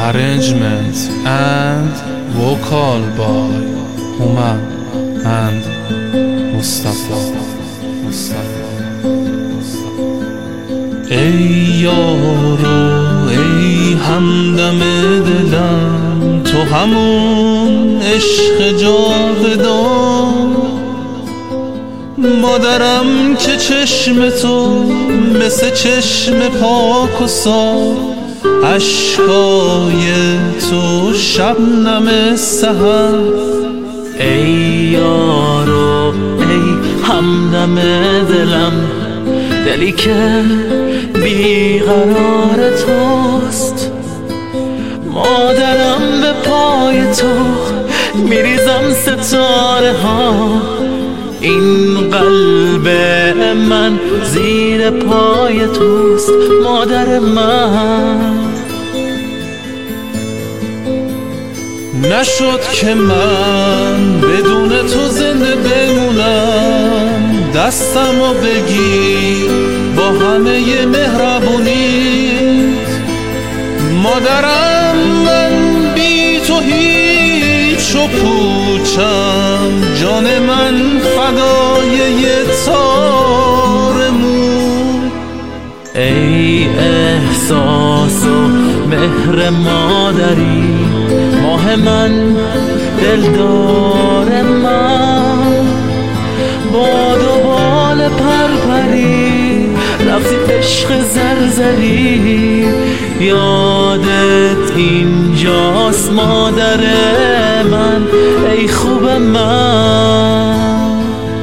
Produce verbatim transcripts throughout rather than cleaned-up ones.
arrangement and vocal by Huma and Mustafa. ای یارو ای همدم دلم، تو همون عشق جاودان، مادرم که چشم تو مثل چشم پاک و صاف، عشقای تو شبنم سحر. ای یارو ای همدم دلم، دلی که بیقرار توست، مادرم به پای تو میریزم ستاره ها، این قلب من زیر پای توست مادر من. نشد که من بدون تو زنده بمونم، دستمو بگیر با همه مهربونیت، مادرم من بی تو هیچ و پوچم، جان من فدای یه تار مو. ای احساس و مهر مادری، ماه من دلدار من، با دوبال پرپری رفتی عشق زرزری، یادت اینجاست مادر من ای خوب من.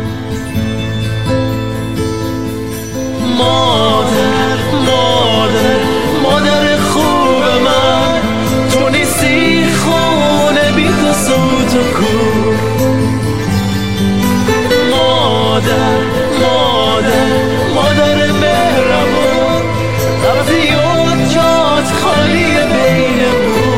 مادر مادر مادر خوب من، تو نیستی خونه بی تو سوت و کور. مادر مادر مادر مهربان، رفتی و جات خالی بینمون.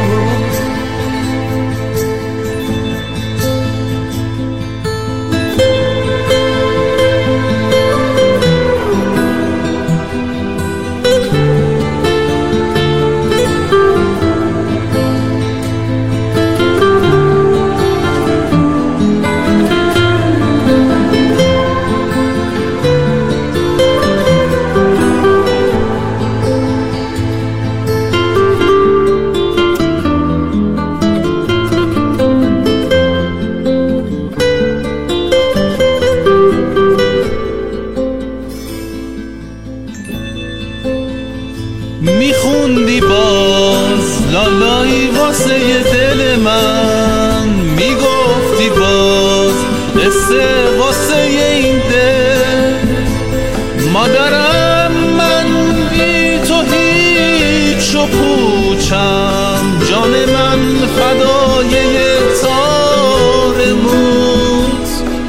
میخوندی باز لالایی واسه یه دل من، میگفتی باز قصه واسه یه این دل، مادرم من بی تو هیچ و پوچم، جان من فدای یه تار موت.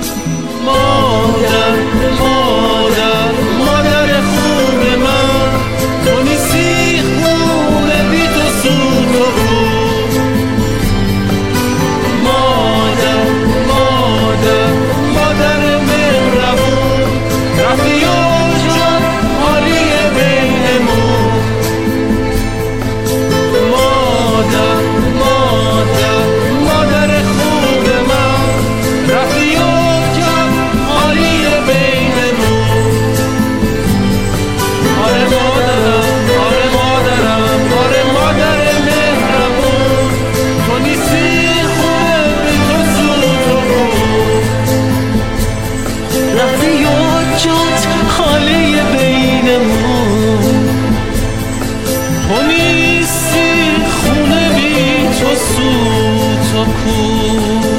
مادر مادر مادر خوب من، تو نیستی خونه بی تو سود و بود. مادر مادر مادر مهربون، رفتی و جان حالی بینمون. مادر مادر مادر خوب من، رفتی و جان حالی بینمون. آره مادرم آره مادرم آره مادر مهربون، تو نیستی خونه بی تو سود و بود. رفتی و جات خالی بینمون. تو نیستی خونه بی تو سود و کور.